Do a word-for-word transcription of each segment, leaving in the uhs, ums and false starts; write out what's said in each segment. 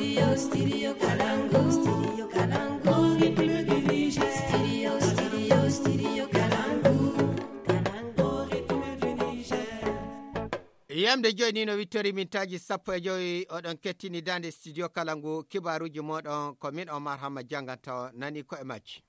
Studio, studio Kalangu. Studio Kalangu. Rythme du Niger. Studio, studio, studio Kalangu. Kalangu, rythme du Niger. Yamde jooni no wittori min taji sappo e joyi oɗon kettini dande studio Kalangu kibaruji moɗon ko min Omar Hamma janganta nani ko e majji.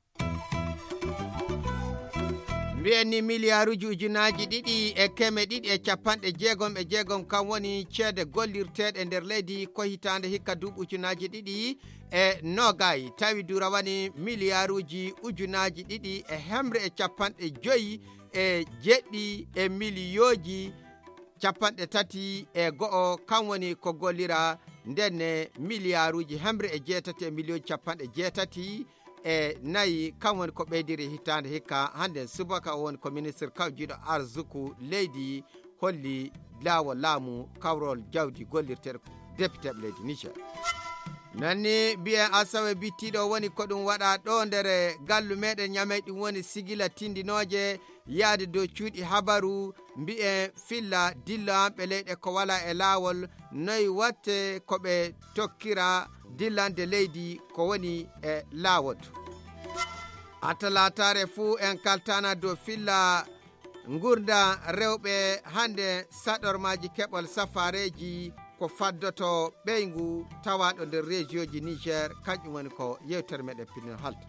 Mbi'enni milliarduji ujunaji ɗiɗi e keme ɗiɗi e capanɗe jeegom e jeegom kam woni ceede gollirteɗe nder leydi ko hitande hikka duuɓi ujunaji ɗiɗi e nogayi tawi dura wani milliarduji ujunaji ɗiɗi e hemre e capanɗe joyi e jeɗɗi e milliyoji capanɗe tati e go'o kan woni ko gollira ndenne milliarduji hemre e jeetati e milliyoji capanɗe jeetati e nayi kan woni ko ɓeydiri hitande hikka hande subaka woni ko ministre kawjiɗo arsuku leydi holli laawol laamu kawrol jawdi gollirteɗo député leydi Niger. Nanni biyen asawe bittiɗo woni ko ɗum waɗa ɗo nder gallu meɗen ñamey ɗum woni sigila tindinoje yaade dow cuuɗi habaru mbi'en filla dilla ɓe leyɗe ko wala e laawol noyi watte koɓe tokkira dillande leydi ko woni e laawol. Atalatare fuu en kaltana dow filla gurda rewɓe hande saɗormaji keɓol safareji ko faddoto ɓeygu tawaɗo nder région ji Niger kañƴum woni ko yewtere meɗen pinno halta.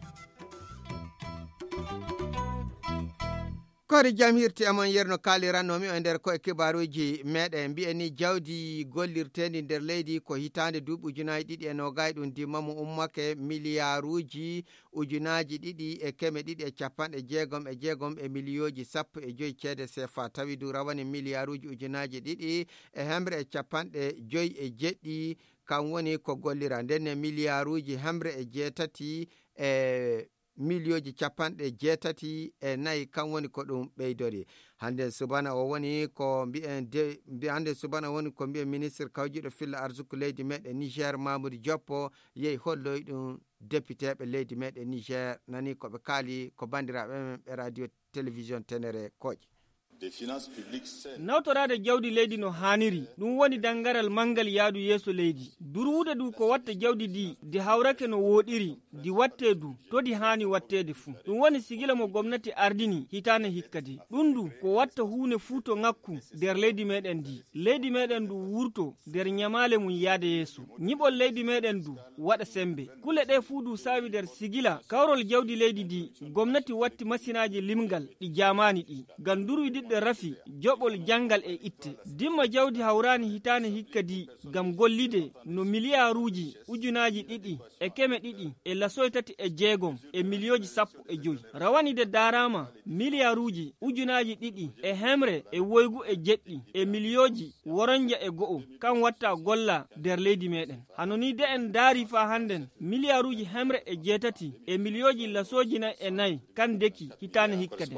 Kori jam hirti amon yerno kalirannomi o nder ko e kibaruji meɗen mbiyeni jawdi gollirtendi nder leydi ko hitande duuɓi ujunaji ɗiɗi e nogayi ɗum dimmamu ummake milliarduji ujunaji ɗiɗi e keme ɗiɗi e capanɗe jeegom e jeegom e milliyoji sappo e joyi ceede sefa tawi du rawani milliarduji ujunaji ɗiɗi e hemre e capanɗe joyi e jeɗɗi kan woni ko gollira ndenne milliarduji hemre e jeetati e milliyoji capanɗe jeetati e nayi kan woni ko ɗum ɓeydori hande subana o woni ko mbi'en de hande subana woni ko mbi'en ministre kawjiɗo filla arsuku leydi meɗen Niger Mamoudou Dioppo yehi holloy ɗum député ɓe leydi meɗen Niger nani koɓe kaali ko bandiraɓe men ɓe radio télévision Ténéré Koƴi. nawtorade jawdi leydi no haniri ɗum woni dangaral mangal yaadu yeeso leydi durwude du ko watta jawdi di di hawrake no woɗiri di watte du to di hani wattede fuu ɗum woni sigila mo gomnati ardini hitane hikkadi ɗum du ko watta huune fuu to ngakku nder leydi meɗen di leydi meɗen du wurto nder nyamale mum yaade yeeso ñiɓol leydi meɗen du waɗa sembe kule ɗe fuu du sawi nder sigila kawrol jawdi leydi di gomnati watti masinaji limgal ɗi jamani ɗi ngam durwidiɗɗe rafi joɓol jangal e itte dimma jawdi hawrani hitane hikkadi gam gollide no milliarduji ujunaji ɗiɗi e keme ɗiɗi e lasoy tati e jeegom e milliyoji sappo e joyi rawanide darama milliarduji ujunaji ɗiɗi e hemre e woygu e jeɗɗi e milliyoji woronja e go'o kan watta golla nder leydi meɗen hanoni de en daari fa handen milliarduji hemre e jeetati e milliyoji lasoji nayi e nayi kan deki hitane hikkade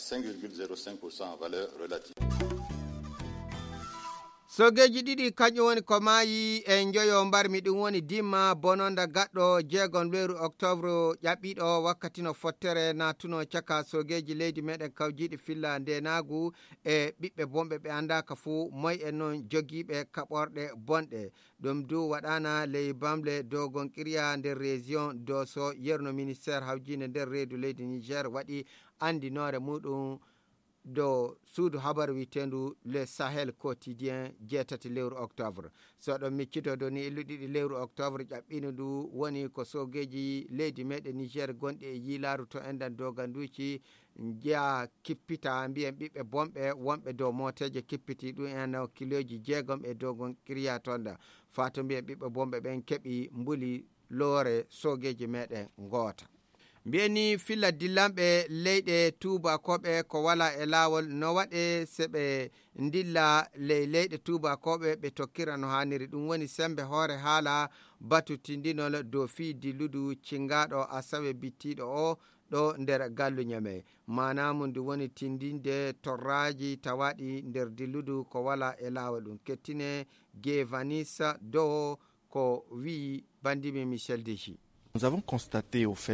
sogeji ɗiɗi kañum woni ko maayi e joyo mbarmi ɗum woni dimma bononda gaɗɗo jeegon lewru octobre ƴaɓɓiɗo wakkati no fottere natuno caka sogeji leydi meɗen kawjiɗi filla ndenagu e ɓiɓɓe bonɓe ɓe andaka fuu moy en noon jogiiɓe kaɓorɗe bonɗe ɗum du waɗana ley bamle dogon qiriya nder région doso yerno ministére hawjinde nder reedu leydi Niger waɗi andinore muɗum do suudu habaru witendu le Sahel quotidien jeetati lewru octobre so ɗon miccito do ni illuɗiɗi lewru octobre ƴaɓɓino du woni ko sogeji leydi meɗen Niger gonɗi e yilaru to endan doganduci jeeya kippita mbiyen ɓiɓɓe bonɓe wonɓe dow moteje kippiti ɗum en kiloji jeegom e dogon qiriya tonda fato mbiyen ɓiɓɓe bonɓe ɓen keeɓi mbuli loore sogeji meɗen goota mbiyeni filla dillanɓe leyɗe tubakoɓe ko wala e laawol no waɗe seɓe dilla ley leyɗe tubakoɓe ɓe tokkira no haniri ɗum woni sembe hoore haala batutindinol dow fi dilludu cingaɗo asawe bittiɗo o ɗo nder gallu ñame manamum ndu woni tindinde torraji tawaɗi nder dilludu ko wala e laawol ɗum kettine Gevanisa dow ko wi bandimi Michel Deji. Nous avons constaté au fait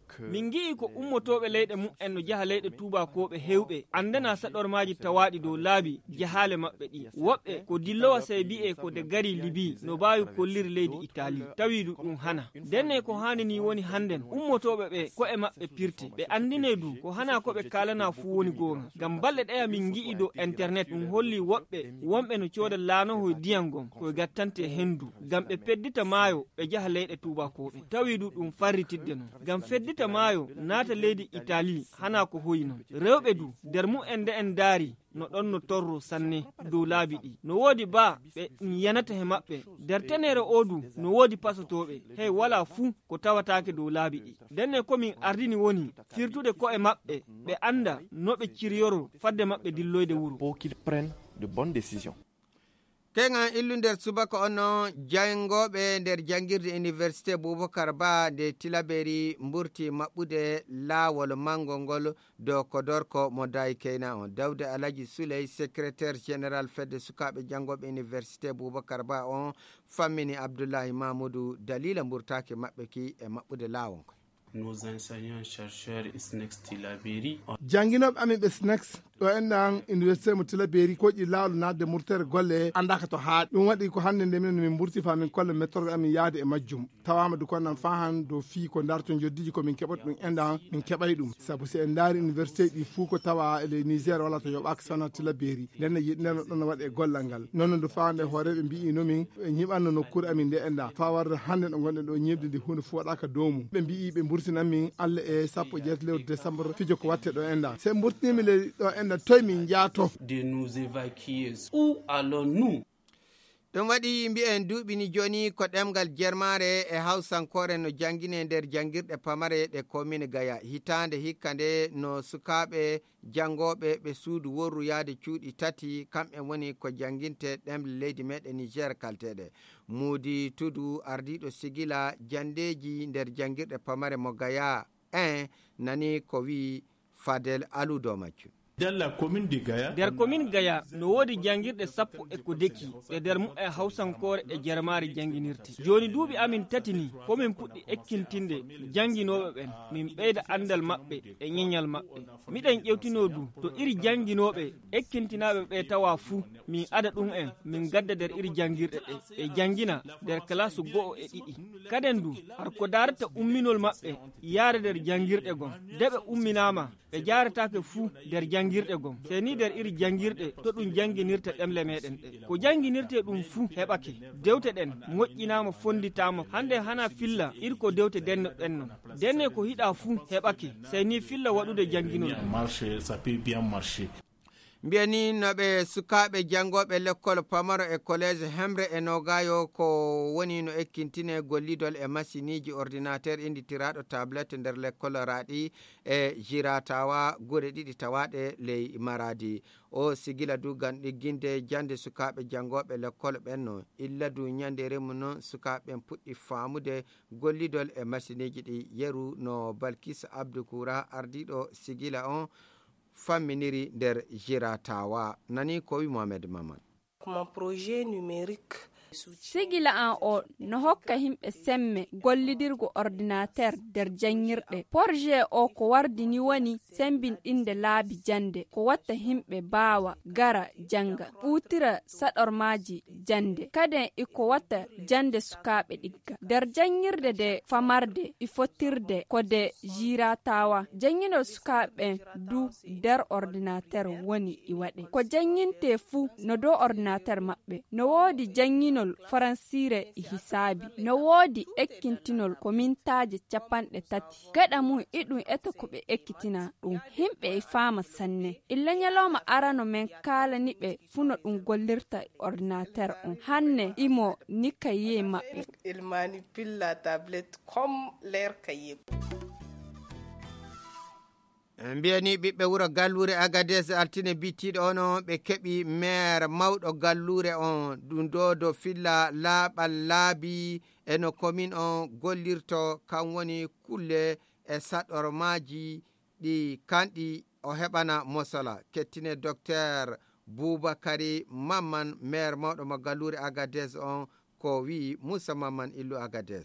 min gi'i ko ummotoɓe leyɗe mum'en no jaha leyɗe tubakoɓe hewɓe andana saɗormaji tawaɗi dow laabi jahale maɓɓe ɗi. woɓɓe ko dillowa sey bi'e ko de gari libi no mbawi kolliri leydi Italie tawi ɗum hana. denne ko hani ni woni handen ummotoɓe ɓe ko e maɓɓe pirte ɓe andine du ko hana ko ɓe kalana fu woni gonga. ngam balle ɗaya min gi'i dow internet ɗum holli woɓɓe wonɓe no coda laanoho diyam gon koye gattante hendu ngam ɓe peddita maayo ɓe jaha leyɗe tubakoɓe tawi du ɗum farritidde non. ngam feddita maayo naata leydi Italie hana ko hoyi non. rewɓe du nder mu en nde en daari no ɗon no torro sanne dow laabi ɗi. no woodi ba ɓe yanata he maɓɓe nder tenere o du no woodi pasotoɓe hey wala fuu ko tawatake dow laabi ɗi. denne komin ardini woni firtude ko e maɓɓe ɓe anda no ɓe ciryoro fadde maɓɓe dilloyde wuro. pour qu'ils prennent de bonnes décisions. kengan illu nder subaka onno jangoɓe nder jangirde université Boubacar Ba nde Tilaberi mburti maɓɓude laawol mango ngol dow kodorko mo dayi keyna on. Dawde Alaji Souley secrétaire général fedde sukaɓe jangoɓe université Boubacar Ba on fammini Abdoulahi Mamoudou dalila mburtake maɓɓe ki e maɓɓude laawol ngol. Nos enseignants chercheurs S N E X Tilaberi janginoɓe amin ɓe S N E X ɗo enɗan université mo Tilaberi koƴƴi lawol nadde murtere golle andaka to haaɗi. ɗum waɗi ko hannde nde minen min burti fa min kolle méthode amin yaade e majjum tawama du konnan fa han dow fii ko darto joddiji komin keɓat ɗum enɗan min keɓay ɗum saabu si en daari université ɗi fuu ko tawa ele Niger walla to yoɓaka sona Tilaberi nden yiɗneno ɗon waɗe e gollal ngal noon nde fawande hooreɓe mbi nomin e ñiɓanno nokkure amin nde enɗa fa warde hannde ɗo gonɗen ɗo ñibde nde hunde fo waɗaka dow mum ɓe mbi ɓe burtinan min Allah e sappo e jeetati lewru décembre fijo ko watte ɗo enɗa se burtinimi le ɗo enɗa toye min jaato de nous évacuer. Où allons-nous? ɗum waɗi mbi'en duuɓini joni ko ɗemgal jermare e hawsankore no jangine nder jangirɗe pamare ɗe commune Gaya hitande hikka nde no sukaɓe jangoɓe ɓe suudu worru yaade cuuɗi tati kamɓe woni ko janginte ɗemle leydi meɗen Niger kalteɗe. Muudi Tudu ardiɗo sigila jandeji nder jangirɗe pamare mo Gaya un nani ko wi Fadel Aludo maccu. Dans la commune de Gaya, nder commune Gaya no woodi jangirɗe sappo e ko deki e nder mu e hawsankore e jermari janginirte. joni duuɓi amin tati ni komin puɗɗi ekkintinde janginoɓe ɓen min ɓeyda andal maɓɓe e ñeñal maɓɓe. miɗen ƴewtino du to iri janginoɓe ekkintinaɓe ɓe tawa fuu min ada ɗum en min gadda nder iri jangirɗe ɗe ɓe jangina nder classe go'o e ɗiɗi. kaden du har ko darata umminol maɓɓe yaare nder jangirɗe gon deɓe umminama ɓe jaratake fuu nder jangirɗe gon seni nder iri jangirɗe to ɗum janginirta ɗemle meɗen ɗe ko janginirte ɗum fuu heɓake dewte ɗen moƴƴinama fonditama hande hana filla irko dewte denne ɗen non denne ko hiɗa fuu heɓake seni filla waɗude janginol marché ça peut bien marcher. mbiyani noɓe sukaɓe jangoɓe l'école pamaro e collége hemre e nogayo ko woni no ekkintine gollidol e masiniji ordinateur inditiraɗo tablette nder l'école raaɗi e jiratawa guure ɗiɗi tawaɗe ley maradi o sigila du gan ɗigginde jande sukaɓe jangoɓe l'école ɓenno illa du ñandere mum noon sukaɓen puɗɗi famude gollidol e masiniji ɗi yeru no Balkis Abdou Koura ardiɗo sigila on famminiri nder jiratawa nani ko wi Mohamed Maman. Mon projet numérique sigila an o no hokka himɓe semme gollidirgo ordinateur nder jangirɗe. projet o ko wardini woni sembinɗinde laabi jande ko watta himɓe bawa gara janga ɓutira saɗormaji jande kaden iko watta jande sukaɓe ɗigga nder jangirde de famarde i fottirde ko de jiratawa janginol sukaɓe du nder ordinateur woni i waɗe ko janginte fu no dow ordinateur maɓɓe no woodi jangino faransire e hisabi no woodi ekkintinol ko mintaje capanɗe tati gaɗa mum iɗum eta ko ɓe ekkitina ɗum himɓe e faama sanne illa ñalawma arano men kalani ɓe funo ɗum gollirta ordinateur on hanne imo ni kaye maɓɓe il manipule la tablette comme leur cahier. mbiyani ɓiɓɓe wuro gallure Agadez altine bittiɗo ono ɓe keɓi maire mawɗo gallure on ɗum do do filla laaɓal laabi eno commune on gollirto kan woni kulle e saɗormaji ɗi kanɗi o heɓana mosala kettine docteur Boubakary Mamman maire mawɗo mo gallure Agadez on ko wi Moussa Mamman illu Agadez.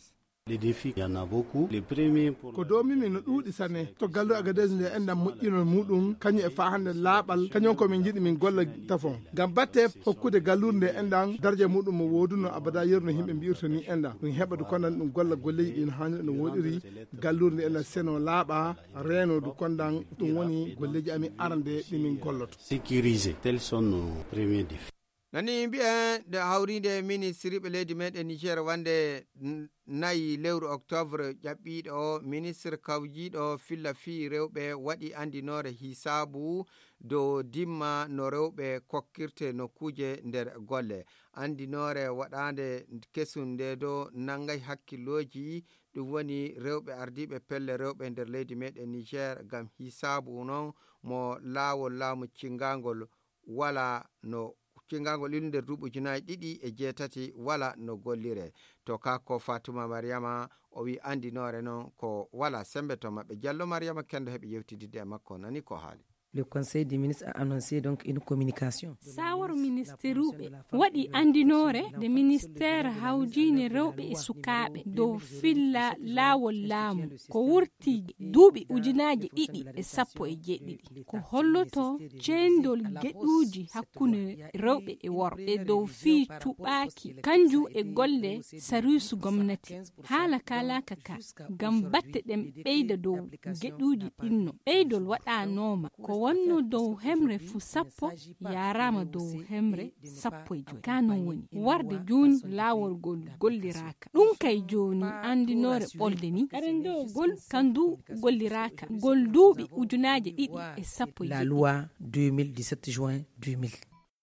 Les défis, il y en a beaucoup. Les premiers pour ko do mimi no ɗuuɗi sane to gallu Agadez nde enɗam moƴƴinol muɗum kañum e fa hande laaɓal kañum ko min jiɗi min golla tafon ngam batte hokkude gallurde nde enɗam darje muɗum mo woduno abada yerno yimɓe mbiyirta ni enɗam ɗum heɓa du kondan ɗum golla golleji ɗi no hannde no woɗiri gallurde nde enɗam seno laaɓa reno du kondan ɗum woni golleji amin arande ɗimin golloto sécuriser. Tels sont nos premiers défis. nani mbi'en nde hawride ministre ɓe leydi meɗen niger wande nayi lewru octobre ƴaɓɓiɗo ministre kawjiɗo filla fi rewɓe waɗi andinore hisabu dow dimma no rewɓe kokkirte nokkuje nder golle. Andinore waɗande kesum nde do nangay hakkilloji ɗum woni rewɓe ardiɓe pelle rewɓe nder leydi meɗen niger gam hisabu noon mo laawol laamu cingangol wala no cingangol ilu nder duuɓi ujunaji ɗiɗi e jeetati wala no gollire. To kako Fatuma Mariama o wi andinore noon ko wala sembe to maɓɓe. Diallo Mariama Kendo heɓi yewtididde e makko nani ko haali. Le Conseil des ministres a annoncé donc une communication. Sawar ministeruɓe waɗi andinore de ministére hawjine rewɓe e sukaɓe dow filla laawol laamu ko wurti duuɓi ujunaji ɗiɗi e sappo e jeeɗiɗi ko holloto ceendol geɗuuji hakkunde rewɓe e worɓe dow fii tuɓaaki kanju e golle sarusu gomnati haala kalaka ka ngam batte ɗen ɓeyda dow geɗuuji ɗinno ɓeydol waɗanoma ko wonno dow hemre fu sappo yarama dow hemre sappo e joyi kanon woni warde joni laawol gol golliraka ɗum kay joni andinore ɓolde ni karen dow gol kandu golliraka gol duuɓi ujunaje ɗiɗi e sappo e la loi deux mille dix-sept juin deux mille.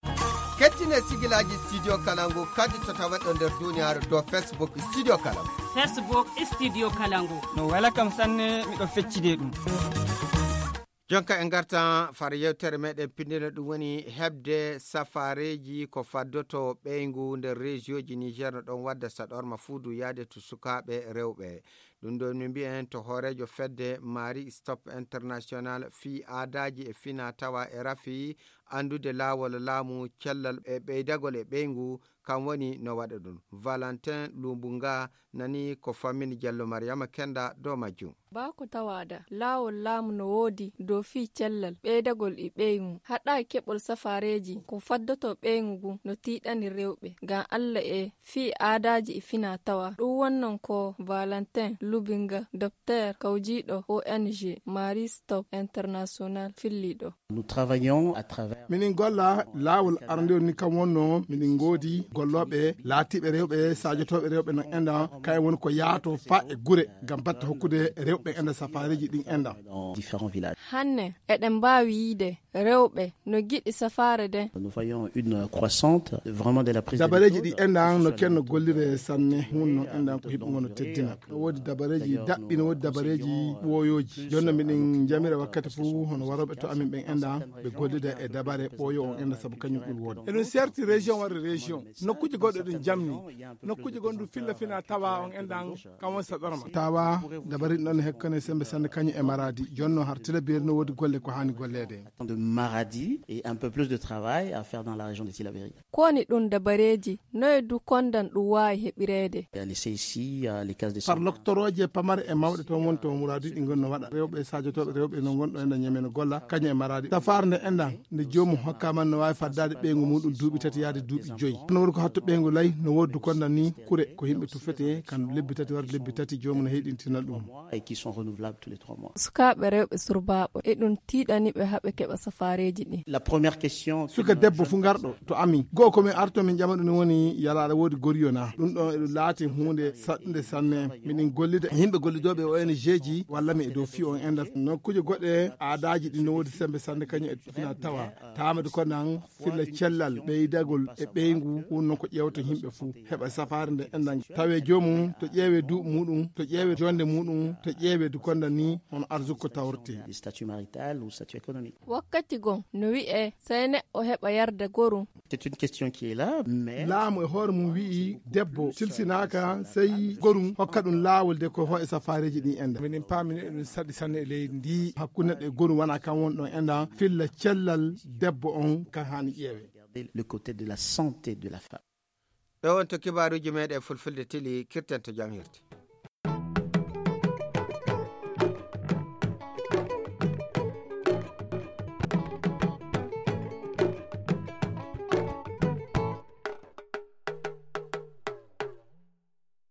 kettine sigilaji studio kalangu kadi to tawaɗo nder duniyaaru do Facebook studio kalangu Facebook studio kalangu no wala kam sanne miɗo feccide ɗum. jonka en garta far yewtere meɗen pindina ɗum woni hebde safareji ko faddoto ɓeygu nder région ji niger no ɗon wadda saɗorma fuudu yaade to sukaɓe rewɓe ɗum ɗo min mbiyen to hoorejo fedde Marie Stop International fi aadaji e fina tawa e rafi andude laawol laamu cellal e ɓeydagol e ɓeygu kam woni no waɗa ɗum. Valentin Lumbunga nani ko famini Diallo Mariama Kenda do majjum. Bako tawada laawol laamu no woodi dow fii cellal ɓeydagol e ɓeygu haɗa keɓol safareji ko faddoto ɓeygu no tiiɗani rewɓe ngam Allah e fii aadaji e fina tawa ɗum wonnon ko Valentin Lubinga docteur kawjiɗo O N G Marie Stop International filliɗo. Nous travaillons à travers minin golla laawol arande ni kam wonno minin goodi golloɓe laatiɓe rewɓe sajotoɓe rewɓe no enɗam kay woni ko yaato fa e gure ngam batta hokkude rewɓe enda safariji ɗin enɗam différents villages. Hanne eɗen mbawi yiide rewɓe no giɗi safare de. Nous voyons une croissante vraiment de la prise dabareji ɗi enɗam no kenno gollire sanne hunno enɗam ko hiɓugo no teddina woodi dabareji daɓɓi no woodi dabareji ɓooyoji jonno miɗen jamira wakkati fou hono waroɓe to amin ɓen enɗam ɓe gollida e dabare ɓooyo on enda saabu kañum ɓuri wonde eɗum serti région warde région nokkuji goɗɗo ɗin jamni nokkuji gonɗu filla fina tawa on enɗan kam won saɗorma tawa dabariɗi ɗon hekkane sembe sanne kañum e maradi jonno har tilaberi no woodi golle ko hani gollede de Maradi et un peu plus de travail à faire dans la région de Tilaberi. Koni ɗum dabareji noye du kondan ɗum wawi heɓirede. Laissé ici les cases de par loctoroje pamare e mawɗe to won to muradi ɗi gonno waɗa rewɓe sajotoɓe rewɓe no gonɗo enda ñame no golla kañum e maradi safar nde enɗan nde jomum hokkama no wawi faddade ɓeygu muɗum duuɓi tati yaade duuɓi joyyi no woni ko hatto ɓeygu lay no woodi du kondan ni kure ko yimɓe tufete kan lebbi tati warde lebbi tati jomum no heɗintina ɗum et qui sont renouvelables tous les trois mois. Sukaɓe rewɓe surbaɓe e ɗum tiiɗaniɓe haɓe keɓa safareji ɗi. La première question suka debbo fu garɗo to ami goo komin arto min ƴama ɗum woni yalaɗa woodi goriyona ɗum ɗon eɗum laati hunde saɗɗude sanne miɗin gollida yimɓe gollidoɓe O N G ji walla mi e dow fi on enda nokkuje goɗɗe aadaji ɗi no woodi sembe sanne kañum e fina tawa tamade ko nan filla cellal ɓeydagol e ɓeygu hunnon ko ƴewta yimɓe fuu heɓa safare nde endan tawe jomum to ƴeewe duuɓi muɗum to ƴeewe jonde muɗum to ƴeewe du konda ni hono arsugo tawrte statut marital ou statut économique. Wakkati gon no wi'e sey neɗɗo heɓa yarda gorum. C'est une question qui est là mais laamu e hoore mum wi'i debbo silsinaka sey gorum hokka ɗum laawol de ko ho e safareji ɗin enda minin paamini ɗum saɗi sanne e leydi ndi hakkunde ɗe gorum wona kan won ɗon enda filla cellal debbo on kan hani ƴeewe le côté de la santé de la femme. ɗo won to kibaruji meɗe fulfulde tili kirten to jam hirti.